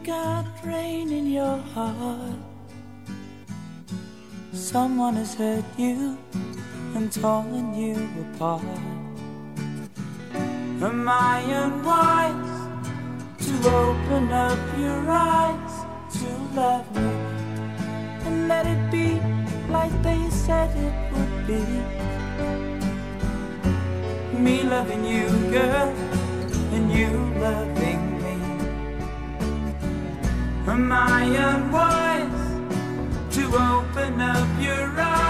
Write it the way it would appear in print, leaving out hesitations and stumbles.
got rain in your heart. Someone has hurt you and torn you apart. Am I unwise to open up your eyes to love me and let it be like they said it would be? Me loving you, girl, and you loving me. Am I unwise to open up your eyes